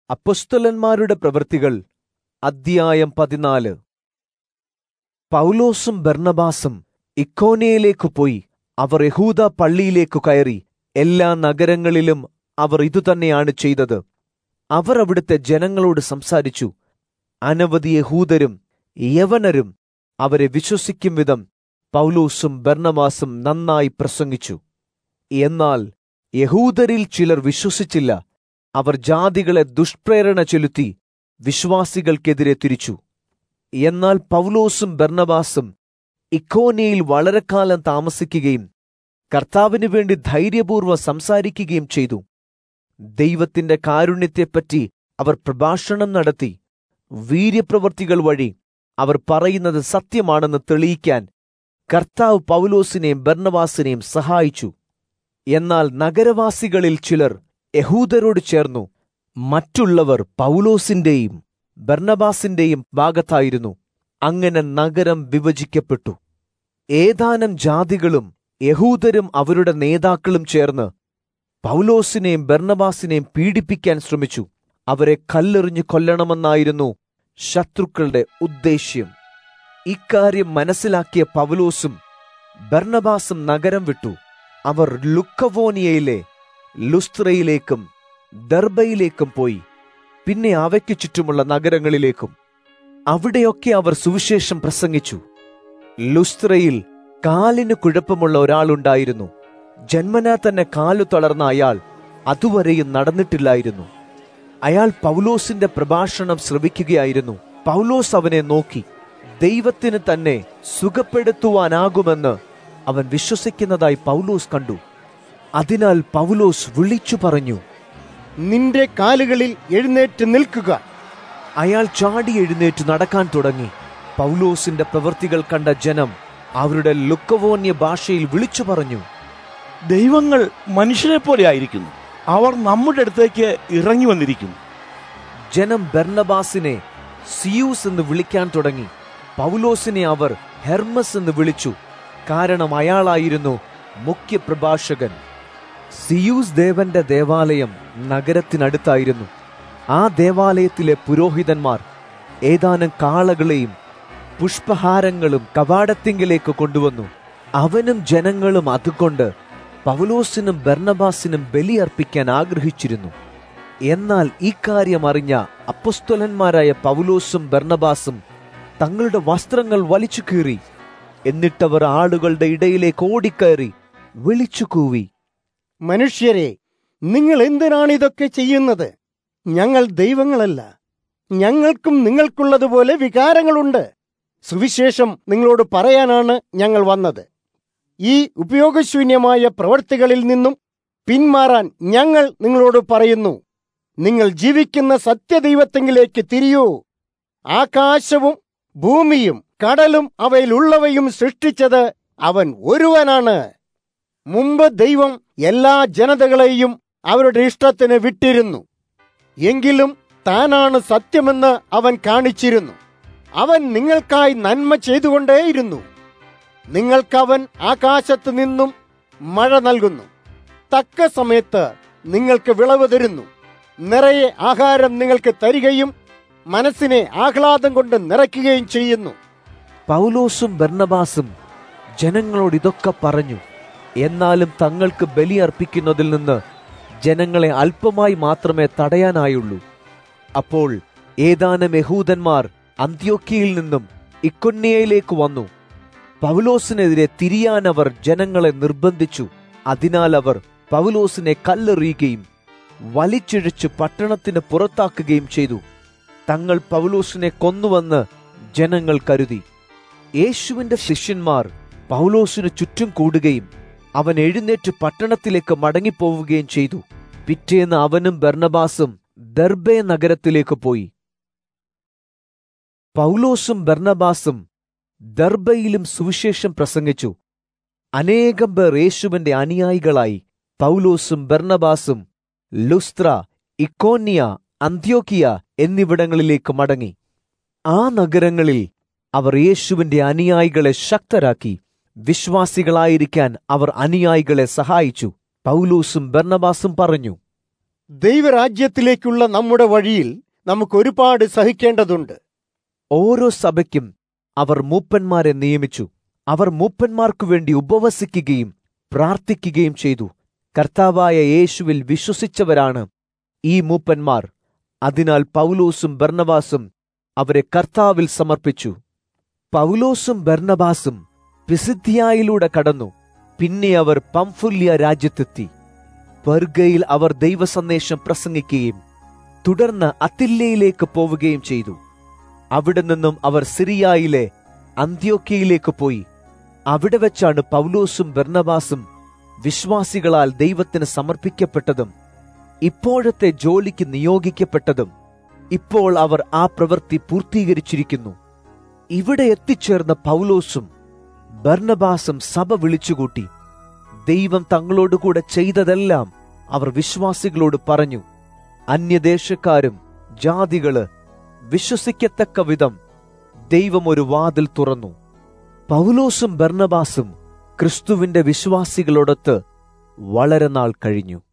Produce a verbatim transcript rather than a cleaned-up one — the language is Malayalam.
അപ്പൊസ്തലന്മാരുടെ പ്രവൃത്തികൾ അദ്ധ്യായം പതിനാല്. പൗലോസും ബർന്നബാസും ഇക്കോന്യയിലേക്കു പോയി. അവർ യഹൂദ പള്ളിയിലേക്കു കയറി. എല്ലാ നഗരങ്ങളിലും അവർ ഇതുതന്നെയാണ് ചെയ്തത്. അവർ അവിടുത്തെ ജനങ്ങളോട് സംസാരിച്ചു. അനവധി യഹൂദരും യവനരും അവരെ വിശ്വസിക്കും വിധം പൗലോസും ബർന്നബാസും നന്നായി പ്രസംഗിച്ചു. എന്നാൽ യഹൂദരിൽ ചിലർ വിശ്വസിച്ചില്ല. അവർ ജാതികളെ ദുഷ്പ്രേരണ ചെലുത്തി വിശ്വാസികൾക്കെതിരെ തിരിച്ചു. എന്നാൽ പൗലോസും ബർന്നബാസും ഇക്കോന്യയിൽ വളരെക്കാലം താമസിക്കുകയും കർത്താവിനു വേണ്ടി ധൈര്യപൂർവ്വം സംസാരിക്കുകയും ചെയ്തു. ദൈവത്തിന്റെ കാരുണ്യത്തെപ്പറ്റി അവർ പ്രഭാഷണം നടത്തി. വീര്യപ്രവൃത്തികൾ വഴി അവർ പറയുന്നത് സത്യമാണെന്ന് തെളിയിക്കാൻ കർത്താവ് പൗലോസിനെയും ബർന്നബാസിനെയും സഹായിച്ചു. എന്നാൽ നഗരവാസികളിൽ ചിലർ യഹൂദരോട് ചേർന്നു. മറ്റുള്ളവർ പൗലോസിന്റെയും ബർന്നബാസിന്റെയും ഭാഗത്തായിരുന്നു. അങ്ങനെ നഗരം വിഭജിക്കപ്പെട്ടു. ഏതാനും ജാതികളും യഹൂദരും അവരുടെ നേതാക്കളും ചേർന്ന് പൗലോസിനെയും ബർന്നബാസിനെയും പീഡിപ്പിക്കാൻ ശ്രമിച്ചു. അവരെ കല്ലെറിഞ്ഞു കൊല്ലണമെന്നായിരുന്നു ശത്രുക്കളുടെ ഉദ്ദേശ്യം. ഇക്കാര്യം മനസ്സിലാക്കിയ പൗലോസും ബർന്നബാസും നഗരം വിട്ടു. അവർ ലുക്കവോനിയയിലെ ലുസ്ത്രയിലേക്കും ദർബയിലേക്കും പോയി. പിന്നെ അവയ്ക്കു ചുറ്റുമുള്ള നഗരങ്ങളിലേക്കും. അവിടെയൊക്കെ അവർ സുവിശേഷം പ്രസംഗിച്ചു. ലുസ്ത്രയിൽ കാലിന് കുഴപ്പമുള്ള ഒരാളുണ്ടായിരുന്നു. ജന്മനാ തന്നെ കാലു തളർന്ന അയാൾ അതുവരെയും നടന്നിട്ടില്ലായിരുന്നു. അയാൾ പൗലോസിന്റെ പ്രഭാഷണം ശ്രവിക്കുകയായിരുന്നു. പൗലോസ് അവനെ നോക്കി ദൈവത്തിന് തന്നെ സുഖപ്പെടുത്തുവാനാകുമെന്ന് അവൻ വിശ്വസിക്കുന്നതായി പൗലോസ് കണ്ടു. അതിനാൽ പൗലോസ് വിളിച്ചു പറഞ്ഞു, നിന്റെ കാലുകളിൽ എഴുന്നേറ്റ് നിൽക്കുക. അയാൾ ചാടി എഴുന്നേറ്റ് നടക്കാൻ തുടങ്ങി. പൗലോസിന്റെ പ്രവൃത്തികൾ കണ്ട ജനം അവരുടെ ലുക്കവോന്യ ഭാഷയിൽ വിളിച്ചു പറഞ്ഞു, ദൈവങ്ങൾ മനുഷ്യരെ പോലെ ആയിരിക്കുന്നു. അവർ നമ്മുടെ അടുത്തേക്ക് ഇറങ്ങി വന്നിരിക്കുന്നു. ജനം ബർന്നബാസിനെ സിയൂസ് എന്ന് വിളിക്കാൻ തുടങ്ങി. പൗലോസിനെ അവർ ഹെർമസ് എന്ന് വിളിച്ചു. കാരണം അയാളായിരുന്നു മുഖ്യ പ്രഭാഷകൻ. സിയൂസ് ദേവന്റെ ദേവാലയം നഗരത്തിനടുത്തായിരുന്നു. ആ ദേവാലയത്തിലെ പുരോഹിതന്മാർ ഏതാനും കാളകളെയും പുഷ്പഹാരങ്ങളും കവാടത്തിങ്കിലേക്ക് കൊണ്ടുവന്നു. അവനും ജനങ്ങളും അതുകൊണ്ട് പൗലോസിനും ബർന്നബാസിനും ബലിയർപ്പിക്കാൻ ആഗ്രഹിച്ചിരുന്നു. എന്നാൽ ഈ കാര്യം അറിഞ്ഞ അപ്പൊസ്തലന്മാരായ പൗലോസും ബർന്നബാസും തങ്ങളുടെ വസ്ത്രങ്ങൾ വലിച്ചു കീറി. എന്നിട്ടവർ ആളുകളുടെ ഇടയിലേക്ക് ഓടിക്കയറി വിളിച്ചു കൂവി, മനുഷ്യരെ, നിങ്ങൾ എന്തിനാണ് ഇതൊക്കെ ചെയ്യുന്നത്? ഞങ്ങൾ ദൈവങ്ങളല്ല. ഞങ്ങൾക്കും നിങ്ങൾക്കുള്ളതുപോലെ വികാരങ്ങളുണ്ട്. സുവിശേഷം നിങ്ങളോട് പറയാനാണ് ഞങ്ങൾ വന്നത്. ഈ ഉപയോഗശൂന്യമായ പ്രവൃത്തികളിൽ നിന്നും പിന്മാറാൻ ഞങ്ങൾ നിങ്ങളോട് പറയുന്നു. നിങ്ങൾ ജീവിക്കുന്ന സത്യദൈവത്തെങ്കിലേക്ക് തിരിയൂ. ആകാശവും ഭൂമിയും കടലും അവയിലുള്ളവയും സൃഷ്ടിച്ചത് അവൻ ഒരുവനാണ്. മുമ്പ് ദൈവം എല്ലാ ജനതകളെയും അവരുടെ ഇഷ്ടത്തിന് വിട്ടിരുന്നു. എങ്കിലും താനാണ് സത്യമെന്ന് അവൻ കാണിച്ചിരുന്നു. അവൻ നിങ്ങൾക്കായി നന്മ ചെയ്തുകൊണ്ടേയിരുന്നു. നിങ്ങൾക്കവൻ ആകാശത്ത് നിന്നും മഴ നൽകുന്നു. തക്ക സമയത്ത് നിങ്ങൾക്ക് വിളവ് തരുന്നു. നിറയെ ആഹാരം നിങ്ങൾക്ക് തരികയും മനസ്സിനെ ആഹ്ലാദം കൊണ്ട് നിറയ്ക്കുകയും ചെയ്യുന്നു. പൗലോസും ബർന്നബാസും ജനങ്ങളോട് ഇതൊക്കെ പറഞ്ഞു. എന്നാലും തങ്ങൾക്ക് ബലിയർപ്പിക്കുന്നതിൽ നിന്ന് ജനങ്ങളെ അല്പമായി മാത്രമേ തടയാനായുള്ളൂ. അപ്പോൾ ഏതാനും യഹൂദന്മാർ അന്ത്യോക്യയിൽ നിന്നും ഇക്കോന്യയിലേക്ക് വന്നു. പൗലോസിനെതിരെ തിരിയാൻ അവർ ജനങ്ങളെ നിർബന്ധിച്ചു. അതിനാൽ അവർ പൗലോസിനെ കല്ലെറിയുകയും വലിച്ചിഴച്ച് പട്ടണത്തിന് പുറത്താക്കുകയും ചെയ്തു. തങ്ങൾ പൗലോസിനെ കൊന്നുവെന്ന് ജനങ്ങൾ കരുതി. യേശുവിന്റെ ശിഷ്യന്മാർ പൗലോസിന് ചുറ്റും കൂടുകയും അവൻ എഴുന്നേറ്റ് പട്ടണത്തിലേക്ക് മടങ്ങിപ്പോവുകയും ചെയ്തു. പിറ്റേന്ന് അവനും ബർന്നബാസും ദർബെ നഗരത്തിലേക്ക് പോയി. പൗലോസും ബർന്നബാസും ദർബയിലും സുവിശേഷം പ്രസംഗിച്ചു. അനേകം പേർ യേശുവിന്റെ അനുയായികളായി. പൗലോസും ബർന്നബാസും ലുസ്ത്ര, ഇക്കോന്യ, അന്ത്യോക്യ എന്നിവിടങ്ങളിലേക്ക് മടങ്ങി. ആ നഗരങ്ങളിൽ അവർ യേശുവിന്റെ അനുയായികളെ ശക്തരാക്കി. വിശ്വാസികളായിരിക്കാൻ അവർ അനുയായികളെ സഹായിച്ചു. പൗലോസും ബർന്നബാസും പറഞ്ഞു, ദൈവരാജ്യത്തിലേക്കുള്ള നമ്മുടെ വഴിയിൽ നമുക്ക് ഒരുപാട് സഹിക്കേണ്ടതുണ്ട്. ഓരോ സഭയ്ക്കും അവർ മൂപ്പന്മാരെ നിയമിച്ചു. അവർ മൂപ്പന്മാർക്കു വേണ്ടി ഉപവസിക്കുകയും പ്രാർത്ഥിക്കുകയും ചെയ്തു. കർത്താവായ യേശുവിൽ വിശ്വസിച്ചവരാണ് ഈ മൂപ്പന്മാർ. അതിനാൽ പൗലോസും ബർന്നബാസും അവരെ കർത്താവിൽ സമർപ്പിച്ചു. പൗലോസും ബർന്നബാസും പിസിദ്ധ്യയിലൂടെ കടന്നു. പിന്നെ അവർ പംഫുല്യ രാജ്യത്തെത്തി. പെർഗയിൽ അവർ ദൈവസന്ദേശം പ്രസംഗിക്കുകയും തുടർന്ന് അത്തില്ലയിലേക്ക് പോവുകയും ചെയ്തു. അവിടെ നിന്നും അവർ സിറിയയിലെ അന്ത്യോക്യയിലേക്ക് പോയി. അവിടെ വെച്ചാണ് പൗലോസും ബർന്നബാസും വിശ്വാസികളാൽ ദൈവത്തിന് സമർപ്പിക്കപ്പെട്ടതും ഇപ്പോഴത്തെ ജോലിക്ക് നിയോഗിക്കപ്പെട്ടതും. ഇപ്പോൾ അവർ ആ പ്രവൃത്തി പൂർത്തീകരിച്ചിരിക്കുന്നു. ഇവിടെ എത്തിച്ചേർന്ന പൗലോസും ബർന്നബാസും സഭ വിളിച്ചുകൂട്ടി. ദൈവം തങ്ങളോടുകൂടെ ചെയ്തതെല്ലാം അവർ വിശ്വാസികളോട് പറഞ്ഞു. അന്യദേശക്കാരും ജാതികള് വിശ്വസിക്കത്തക്ക വിധം ദൈവം ഒരു വാതിൽ തുറന്നു. പൗലോസും ബർന്നബാസും ക്രിസ്തുവിന്റെ വിശ്വാസികളോടൊത്ത് വളരെ നാൾ കഴിഞ്ഞു.